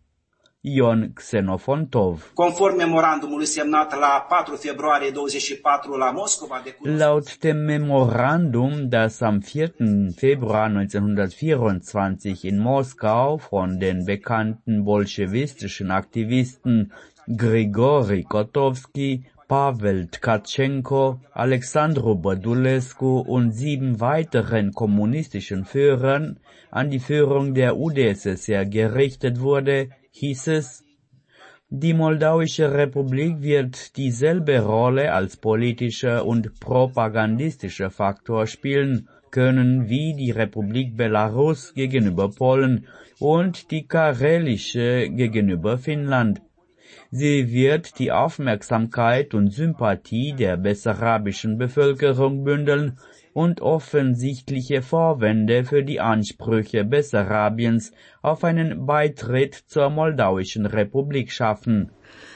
Ion Xenofontov. Conform memorandumului semnat la patru februarie douăzeci și patru la Moscova de Laut dem Memorandum, das am vierten Februar neunzehnhundertvierundzwanzig in Moskau von den bekannten bolschewistischen Aktivisten Grigori Kotovski, Pavel Tkatschenko, Alexandru Bădulescu und sieben weiteren kommunistischen Führern an die Führung der U d S S R gerichtet wurde, hieß es, die Moldauische Republik wird dieselbe Rolle als politischer und propagandistischer Faktor spielen können wie die Republik Belarus gegenüber Polen und die karelische gegenüber Finnland. Sie wird die Aufmerksamkeit und Sympathie der bessarabischen Bevölkerung bündeln und offensichtliche Vorwände für die Ansprüche Bessarabiens auf einen Beitritt zur Moldauischen Republik schaffen.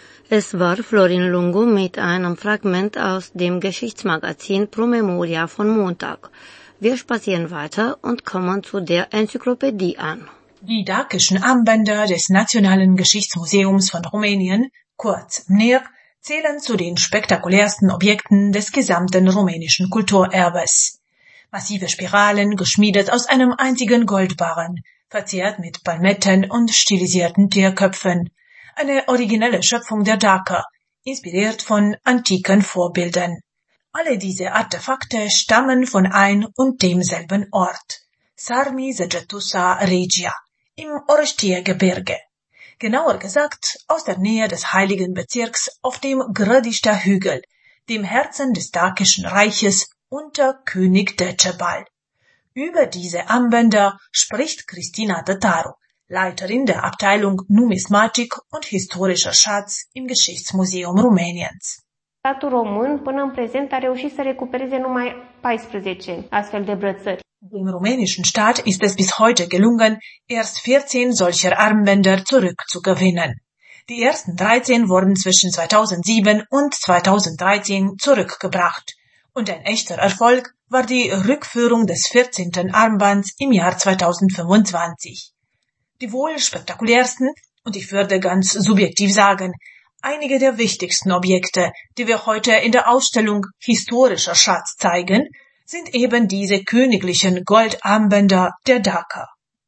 Es war Florin Lungu mit einem Fragment aus dem Geschichtsmagazin Pro Memoria von Montag. Wir spazieren weiter und kommen zu der Enzyklopädie an. Die dakischen Armbänder des Nationalen Geschichtsmuseums von Rumänien, kurz N I R, zählen zu den spektakulärsten Objekten des gesamten rumänischen Kulturerbes. Massive Spiralen, geschmiedet aus einem einzigen Goldbarren, verziert mit Palmetten und stilisierten Tierköpfen. Eine originelle Schöpfung der Daker, inspiriert von antiken Vorbildern. Alle diese Artefakte stammen von ein und demselben Ort, Sarmi Segetusa Regia, im Orăștie-Gebirge. Genauer gesagt aus der Nähe des heiligen Bezirks auf dem Grădiștea Hügel, dem Herzen des Dakischen Reiches unter König Decebal. Über diese Armbänder spricht Cristina Tătaru, Leiterin der Abteilung Numismatik und historischer Schatz im Geschichtsmuseum Rumäniens. Statul român până în prezent a reușit să recupereze numai paisprezece astfel de brățări. Dem rumänischen Staat ist es bis heute gelungen, erst vierzehn solcher Armbänder zurückzugewinnen. Die ersten dreizehn wurden zwischen zweitausendsieben und zweitausenddreizehn zurückgebracht. Und ein echter Erfolg war die Rückführung des vierzehnten Armbands im Jahr zweitausendfünfundzwanzig. Die wohl spektakulärsten, und ich würde ganz subjektiv sagen, einige der wichtigsten Objekte, die wir heute in der Ausstellung Historischer Schatz zeigen, sind eben diese königlichen Goldarmbänder der Daker.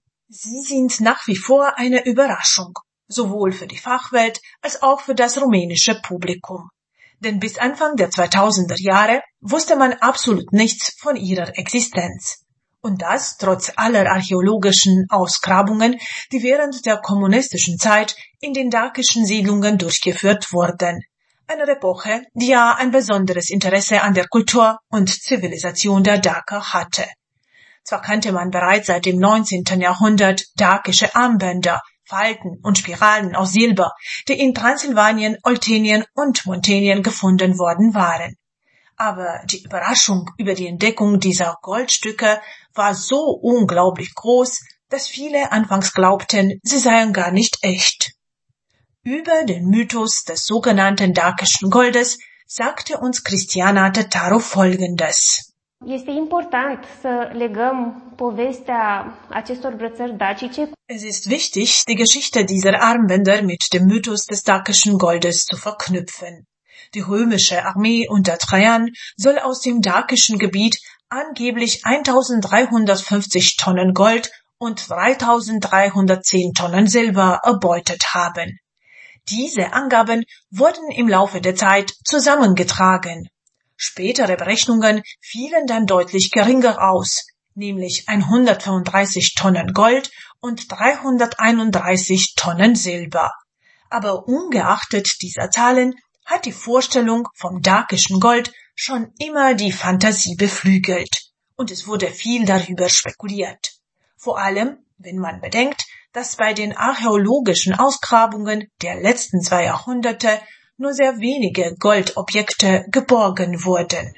Sie sind nach wie vor eine Überraschung, sowohl für die Fachwelt als auch für das rumänische Publikum. Denn bis Anfang der zweitausender Jahre wusste man absolut nichts von ihrer Existenz. Und das trotz aller archäologischen Ausgrabungen, die während der kommunistischen Zeit in den dakischen Siedlungen durchgeführt wurden. Eine Epoche, die ja ein besonderes Interesse an der Kultur und Zivilisation der Daker hatte. Zwar kannte man bereits seit dem neunzehnten Jahrhundert dakische Armbänder, Falten und Spiralen aus Silber, die in Transsilvanien, Oltenien und Muntenien gefunden worden waren. Aber die Überraschung über die Entdeckung dieser Goldstücke war so unglaublich groß, dass viele anfangs glaubten, sie seien gar nicht echt. Über den Mythos des sogenannten dakischen Goldes sagte uns Cristiana Tătaru Folgendes. Este important să legăm povestea acestor brățări dacice. Es ist wichtig, die Geschichte dieser Armbänder mit dem Mythos des dakischen Goldes zu verknüpfen. Die römische Armee unter Trajan soll aus dem dakischen Gebiet angeblich eintausenddreihundertfünfzig Tonnen Gold und dreitausenddreihundertzehn Tonnen Silber erbeutet haben. Diese Angaben wurden im Laufe der Zeit zusammengetragen. Spätere Berechnungen fielen dann deutlich geringer aus, nämlich hundertfünfunddreißig Tonnen Gold und dreihunderteinunddreißig Tonnen Silber. Aber ungeachtet dieser Zahlen hat die Vorstellung vom dakischen Gold schon immer die Fantasie beflügelt und es wurde viel darüber spekuliert. Vor allem, wenn man bedenkt, dass bei den archäologischen Ausgrabungen der letzten zwei Jahrhunderte nur sehr wenige Goldobjekte geborgen wurden.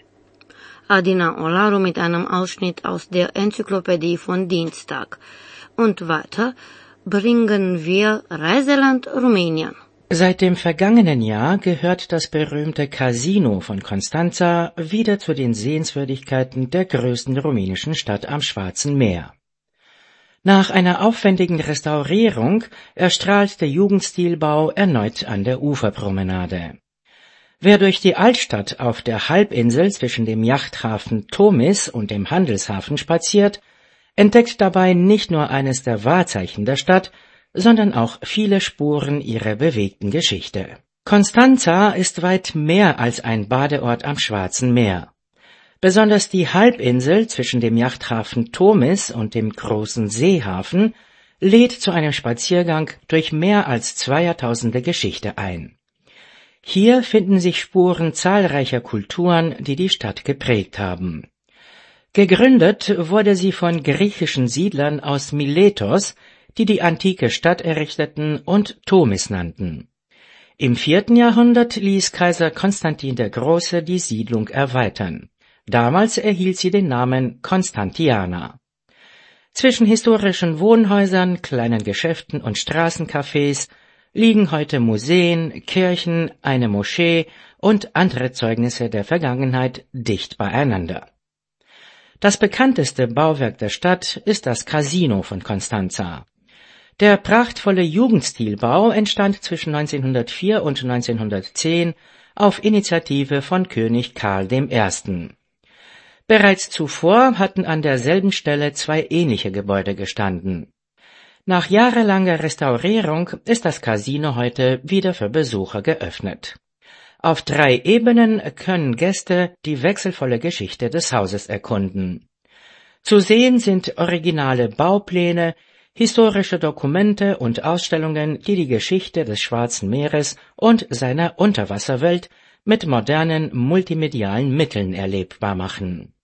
Adina Olaru mit einem Ausschnitt aus der Enzyklopädie von Dienstag. Und weiter bringen wir Reiseland Rumänien. Seit dem vergangenen Jahr gehört das berühmte Casino von Constanța wieder zu den Sehenswürdigkeiten der größten rumänischen Stadt am Schwarzen Meer. Nach einer aufwendigen Restaurierung erstrahlt der Jugendstilbau erneut an der Uferpromenade. Wer durch die Altstadt auf der Halbinsel zwischen dem Yachthafen Tomis und dem Handelshafen spaziert, entdeckt dabei nicht nur eines der Wahrzeichen der Stadt, sondern auch viele Spuren ihrer bewegten Geschichte. Constanța ist weit mehr als ein Badeort am Schwarzen Meer. Besonders die Halbinsel zwischen dem Yachthafen Tomis und dem großen Seehafen lädt zu einem Spaziergang durch mehr als zwei Jahrtausende Geschichte ein. Hier finden sich Spuren zahlreicher Kulturen, die die Stadt geprägt haben. Gegründet wurde sie von griechischen Siedlern aus Miletos, die die antike Stadt errichteten und Tomis nannten. Im vierten Jahrhundert ließ Kaiser Konstantin der Große die Siedlung erweitern. Damals erhielt sie den Namen Constantiana. Zwischen historischen Wohnhäusern, kleinen Geschäften und Straßencafés liegen heute Museen, Kirchen, eine Moschee und andere Zeugnisse der Vergangenheit dicht beieinander. Das bekannteste Bauwerk der Stadt ist das Casino von Constanța. Der prachtvolle Jugendstilbau entstand zwischen neunzehnhundertvier und neunzehnhundertzehn auf Initiative von König Karl der Erste. Bereits zuvor hatten an derselben Stelle zwei ähnliche Gebäude gestanden. Nach jahrelanger Restaurierung ist das Casino heute wieder für Besucher geöffnet. Auf drei Ebenen können Gäste die wechselvolle Geschichte des Hauses erkunden. Zu sehen sind originale Baupläne, historische Dokumente und Ausstellungen, die die Geschichte des Schwarzen Meeres und seiner Unterwasserwelt mit modernen multimedialen Mitteln erlebbar machen.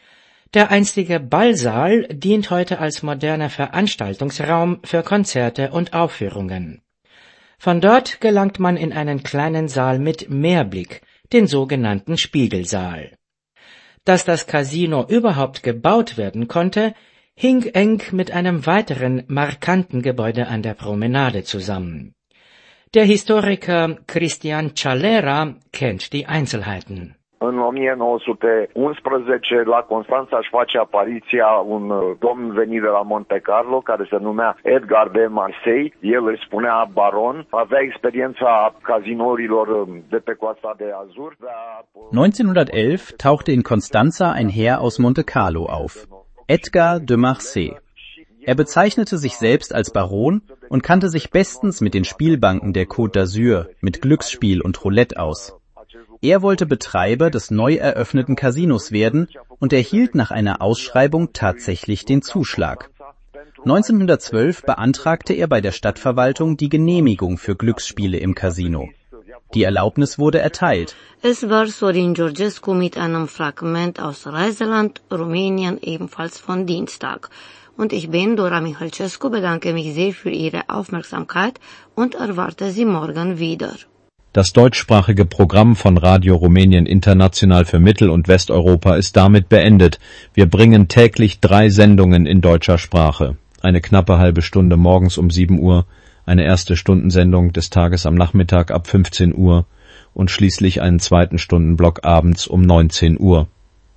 Der einstige Ballsaal dient heute als moderner Veranstaltungsraum für Konzerte und Aufführungen. Von dort gelangt man in einen kleinen Saal mit Meerblick, den sogenannten Spiegelsaal. Dass das Casino überhaupt gebaut werden konnte, hing eng mit einem weiteren markanten Gebäude an der Promenade zusammen. Der Historiker Cristian Cialera kennt die Einzelheiten. În o mie nouă sute unsprezece, la Constanța își face apariția un domn venit de la Monte Carlo, care se numea Edgar de Marseille. El își spunea baron, avea experiența cazinourilor de pe coasta de Azur. neunzehnhundertelf tauchte in Constanța ein Herr aus Monte Carlo auf, Edgar de Marseille. Er bezeichnete sich selbst als Baron und kannte sich bestens mit den Spielbanken der Côte d'Azur, mit Glücksspiel und Roulette aus. Er wollte Betreiber des neu eröffneten Casinos werden und erhielt nach einer Ausschreibung tatsächlich den Zuschlag. neunzehnhundertzwölf beantragte er bei der Stadtverwaltung die Genehmigung für Glücksspiele im Casino. Die Erlaubnis wurde erteilt. Es war Sorin Georgescu mit einem Fragment aus Reiseland, Rumänien, ebenfalls von Dienstag. Und ich bin Dora Michalcescu, bedanke mich sehr für Ihre Aufmerksamkeit und erwarte Sie morgen wieder. Das deutschsprachige Programm von Radio Rumänien International für Mittel- und Westeuropa ist damit beendet. Wir bringen täglich drei Sendungen in deutscher Sprache. Eine knappe halbe Stunde morgens um sieben Uhr, eine erste Stundensendung des Tages am Nachmittag ab fünfzehn Uhr und schließlich einen zweiten Stundenblock abends um neunzehn Uhr.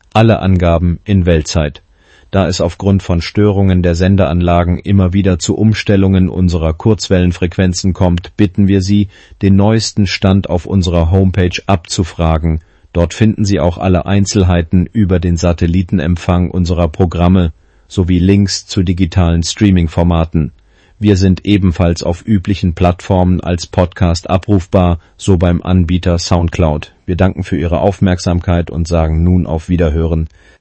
Alle Angaben in Weltzeit. Da es aufgrund von Störungen der Sendeanlagen immer wieder zu Umstellungen unserer Kurzwellenfrequenzen kommt, bitten wir Sie, den neuesten Stand auf unserer Homepage abzufragen. Dort finden Sie auch alle Einzelheiten über den Satellitenempfang unserer Programme sowie Links zu digitalen Streaming-Formaten. Wir sind ebenfalls auf üblichen Plattformen als Podcast abrufbar, so beim Anbieter Soundcloud. Wir danken für Ihre Aufmerksamkeit und sagen nun auf Wiederhören.